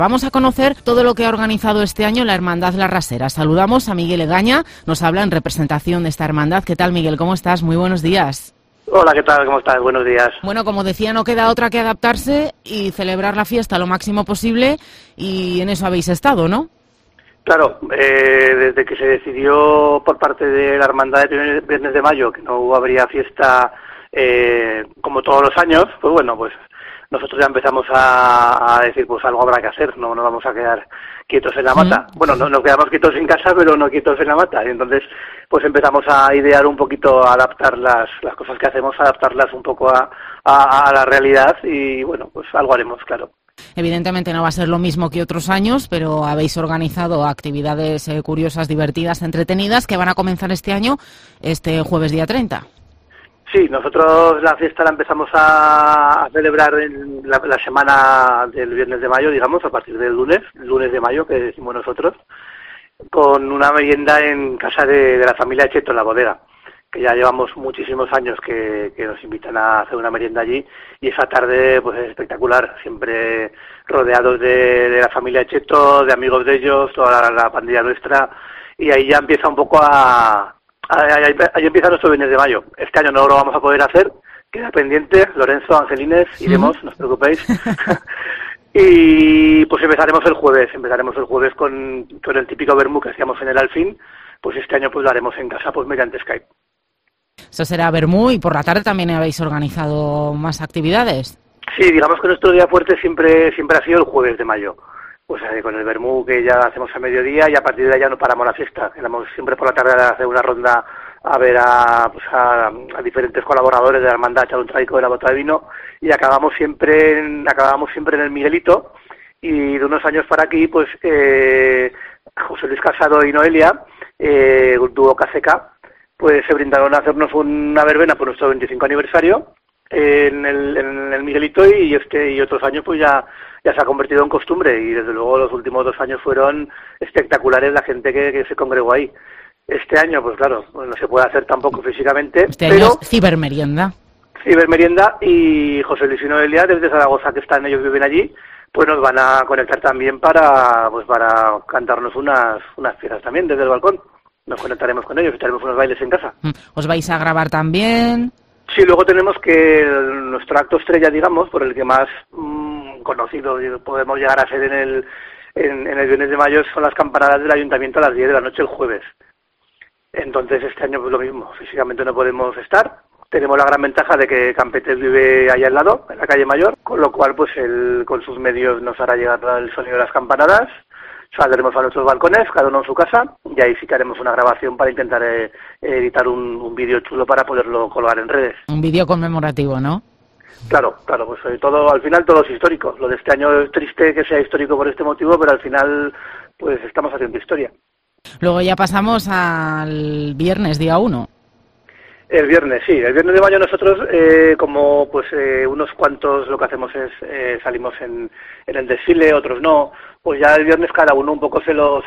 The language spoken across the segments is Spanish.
Vamos a conocer todo lo que ha organizado este año la Hermandad La Rasera. Saludamos a Miguel Egaña, nos habla en representación de esta hermandad. ¿Qué tal, Miguel? ¿Cómo estás? Muy buenos días. Hola, ¿qué tal? ¿Cómo estás? Buenos días. Bueno, como decía, no queda otra que adaptarse y celebrar la fiesta lo máximo posible, y en eso habéis estado, ¿no? Claro, desde que se decidió por parte de la Hermandad de Viernes de Mayo que no habría fiesta como todos los años, pues bueno, pues nosotros ya empezamos a decir, pues algo habrá que hacer, no nos vamos a quedar quietos en la mata. Bueno, no nos quedamos quietos en casa, pero no quietos en la mata. Y entonces, pues empezamos a idear un poquito, a adaptar las cosas que hacemos, adaptarlas un poco a la realidad y bueno, pues algo haremos, claro. Evidentemente no va a ser lo mismo que otros años, pero habéis organizado actividades curiosas, divertidas, entretenidas, que van a comenzar este año, este jueves día 30. Sí, nosotros la fiesta la empezamos a celebrar en la semana del Viernes de Mayo, digamos, a partir del lunes de mayo, que decimos nosotros, con una merienda en casa de la familia Cheto, en la bodega, que ya llevamos muchísimos años que nos invitan a hacer una merienda allí, y esa tarde pues es espectacular, siempre rodeados de la familia Cheto, de amigos de ellos, toda la pandilla nuestra, y ahí ya empieza un poco ahí empieza nuestro Viernes de Mayo. Este año no lo vamos a poder hacer, queda pendiente, Lorenzo, Angelines, iremos, no os preocupéis. Y pues empezaremos el jueves con el típico vermú que hacíamos en el Alfín, pues este año pues lo haremos en casa pues mediante Skype. Eso será vermú, y por la tarde también habéis organizado más actividades. Sí, digamos que nuestro día fuerte siempre ha sido el jueves de mayo. Pues con el vermú que ya hacemos a mediodía, y a partir de ahí ya no paramos la fiesta. Quedamos siempre por la tarde a hacer una ronda a ver a diferentes colaboradores de la hermandad, echar un traico de la bota de vino, y acabamos siempre en el Miguelito. Y de unos años para aquí, pues José Luis Casado y Noelia, dúo KCK, pues se brindaron a hacernos una verbena por nuestro 25 aniversario en el Miguelito, y otros años pues ya se ha convertido en costumbre, y desde luego los últimos 2 años fueron espectaculares la gente que se congregó ahí. Este año, pues claro, no se puede hacer tampoco físicamente. Este año es cibermerienda. Cibermerienda, y José Luis y Noelia desde Zaragoza, que ellos viven allí, pues nos van a conectar también para cantarnos unas piezas también desde el balcón. Nos conectaremos con ellos, echaremos unos bailes en casa. ¿Os vais a grabar también? Sí, luego tenemos que nuestro acto estrella, digamos, por el que más conocido podemos llegar a ser en el Viernes de Mayo, son las campanadas del Ayuntamiento a las 10 de la noche el jueves. Entonces este año pues lo mismo, físicamente no podemos estar. Tenemos la gran ventaja de que Campetes vive allá al lado, en la calle Mayor, con lo cual pues él con sus medios nos hará llegar el sonido de las campanadas. Saldremos a nuestros balcones, cada uno en su casa, y ahí sí que haremos una grabación para intentar editar un vídeo chulo para poderlo colgar en redes. Un vídeo conmemorativo, ¿no? Claro, pues todo, al final todo es histórico. Lo de este año es triste que sea histórico por este motivo, pero al final pues estamos haciendo historia. Luego ya pasamos al viernes, día 1. El viernes, sí. El viernes de mayo nosotros, como pues unos cuantos lo que hacemos es salimos en el desfile, otros no. Pues ya el viernes cada uno un poco se lo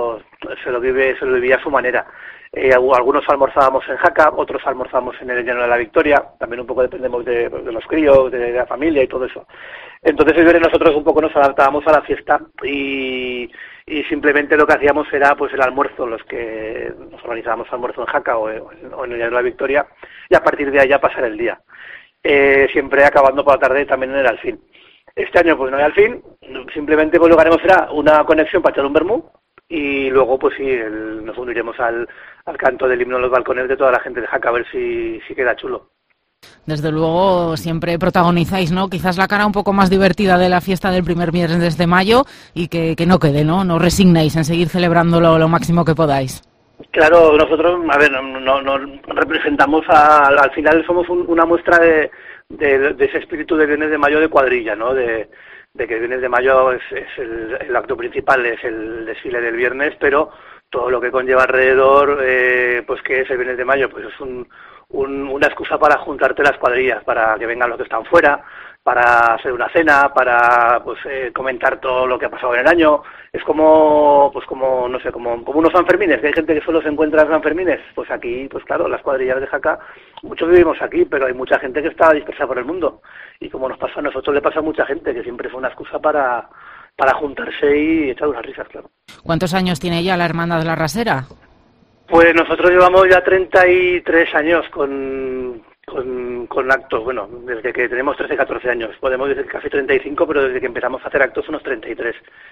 vivía a su manera. Algunos almorzábamos en Jaca, otros almorzábamos en el Llano de la Victoria. También un poco dependemos de los críos, de la familia y todo eso. Entonces el viernes nosotros un poco nos adaptábamos a la fiesta y simplemente lo que hacíamos era pues el almuerzo, los que nos organizábamos almuerzo en Jaca o en el Llano de la Victoria, y a partir de ahí ya pasar el día. Siempre acabando por la tarde también en el Alfín. Este año pues no hay Alfín, simplemente pues lo que haremos será una conexión para echar un vermú, y luego pues sí, nos uniremos al canto del himno en los balcones de toda la gente de Jaca, a ver si queda chulo. Desde luego siempre protagonizáis, ¿no? Quizás la cara un poco más divertida de la fiesta del primer viernes de mayo, y que no quede, ¿no? No resignáis en seguir celebrándolo lo máximo que podáis. Claro, nosotros, a ver, no representamos al final somos una muestra de ese espíritu de Viernes de Mayo de cuadrilla, ¿no? De que el Viernes de Mayo es el acto principal, es el desfile del viernes, pero todo lo que conlleva alrededor, pues que es el Viernes de Mayo, pues es una excusa para juntarte las cuadrillas, para que vengan los que están fuera, para hacer una cena, para pues comentar todo lo que ha pasado en el año. Es como no sé, como unos Sanfermines, que hay gente que solo se encuentra en Sanfermines. Pues aquí, pues claro, las cuadrillas de Jaca, muchos vivimos aquí, pero hay mucha gente que está dispersa por el mundo. Y como nos pasa a nosotros, le pasa a mucha gente, que siempre es una excusa para para juntarse y echar unas risas, claro. ¿Cuántos años tiene ya la Hermandad de la Rasera? Pues nosotros llevamos ya 33 años con actos, bueno, desde que tenemos 13, 14 años. Podemos decir casi 35, pero desde que empezamos a hacer actos unos 33.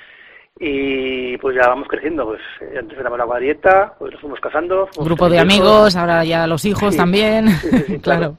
Y pues ya vamos creciendo, pues antes éramos la cuadrilleta, pues nos fuimos casando. Grupo de amigos, ahora ya los hijos sí, también. Sí, claro.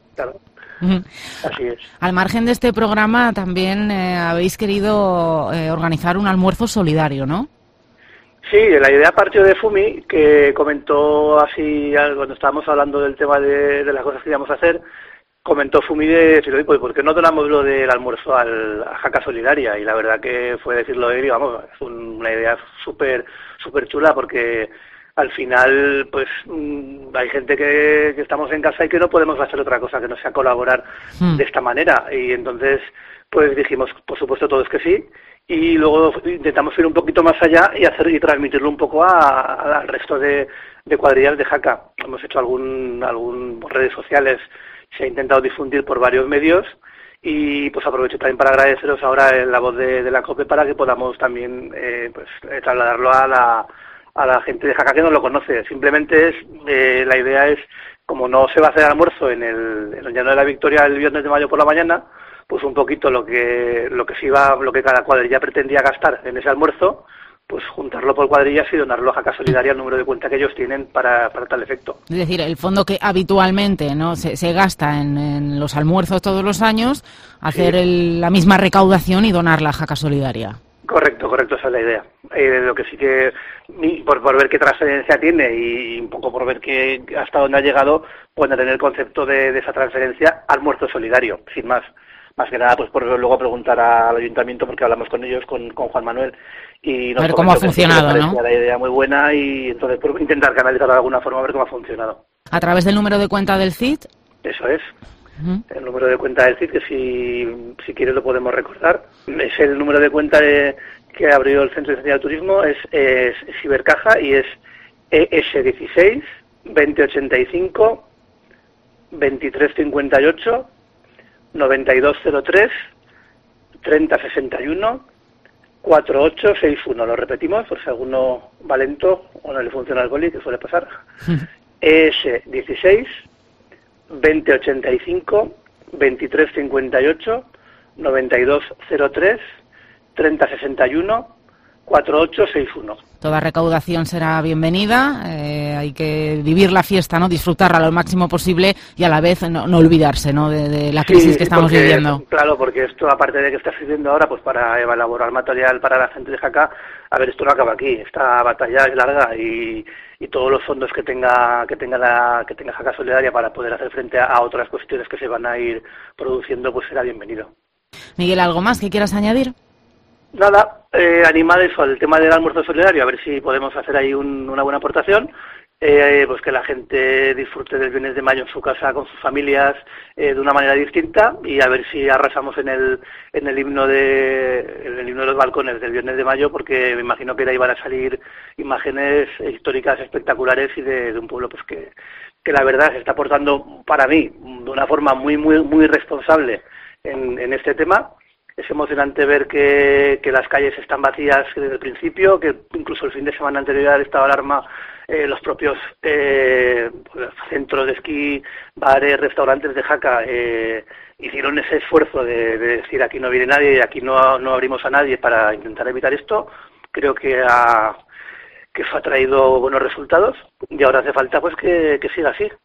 Así es. Al margen de este programa también habéis querido organizar un almuerzo solidario, ¿no? Sí, la idea partió de Fumi, que comentó así cuando estábamos hablando del tema de las cosas que íbamos a hacer. Comentó Fumi de decir, oye, pues ¿por qué no donamos lo del almuerzo a Jaca Solidaria? Y la verdad que fue decirlo él y vamos, es una idea súper chula porque al final pues hay gente que estamos en casa y que no podemos hacer otra cosa que no sea colaborar de esta manera. Y entonces pues dijimos, por supuesto, todos que sí. Y luego intentamos ir un poquito más allá y transmitirlo un poco al resto de cuadrillas de Jaca. Hemos hecho algún redes sociales, se ha intentado difundir por varios medios y pues aprovecho también para agradeceros ahora en la voz de la COPE para que podamos también trasladarlo a la gente de Jaca que no lo conoce. Simplemente la idea es, como no se va a hacer almuerzo en el Llano de la Victoria el viernes de mayo por la mañana, pues un poquito lo que cada cuadrilla pretendía gastar en ese almuerzo, pues juntarlo por cuadrillas y donarlo a Jaca Solidaria al número de cuenta que ellos tienen para tal efecto. Es decir, el fondo que habitualmente no se gasta en los almuerzos todos los años, hacer la misma recaudación y donarla a Jaca Solidaria. Correcto, esa es la idea. Lo que sí que, por ver qué trascendencia tiene y un poco por ver hasta dónde ha llegado, pueden tener el concepto de esa transferencia almuerzo solidario, sin más. Más que nada, pues por luego preguntar al ayuntamiento, porque hablamos con ellos, con Juan Manuel, y nos a ver cómo ha funcionado, ¿no? La idea muy buena y entonces por intentar canalizarlo de alguna forma, a ver cómo ha funcionado. ¿A través del número de cuenta del CID? Eso es. El número de cuenta del CID, que si quieres lo podemos recordar. Es el número de cuenta que abrió el Centro de Ciencia del Turismo, es Cibercaja y es ES16 2085 2358 9203 3061 4861. Lo repetimos por si alguno va lento o no le funciona el boli, que suele pasar. ES16 2085 2358 9203 3061 4861. Toda recaudación será bienvenida, hay que vivir la fiesta, ¿no? Disfrutarla lo máximo posible y a la vez no olvidarse, ¿no? de la crisis que estamos viviendo. Claro, porque esto, aparte de que está sirviendo ahora pues para elaborar material para la gente de Jaca, a ver, esto no acaba aquí, esta batalla es larga y todos los fondos que tenga Jaca Solidaria para poder hacer frente a otras cuestiones que se van a ir produciendo, pues será bienvenido. Miguel, ¿algo más que quieras añadir? Nada, animar eso al tema del almuerzo solidario, a ver si podemos hacer ahí una buena aportación, pues que la gente disfrute del viernes de mayo en su casa con sus familias de una manera distinta y a ver si arrasamos en el himno de los balcones del viernes de mayo, porque me imagino que de ahí van a salir imágenes históricas espectaculares y de un pueblo pues que la verdad se está portando para mí de una forma muy responsable en este tema. Es emocionante ver que las calles están vacías desde el principio, que incluso el fin de semana anterior al estado de alarma los propios centros de esquí, bares, restaurantes de Jaca hicieron ese esfuerzo de decir aquí no viene nadie y aquí no abrimos a nadie para intentar evitar esto. Creo que eso ha traído buenos resultados y ahora hace falta pues que siga así,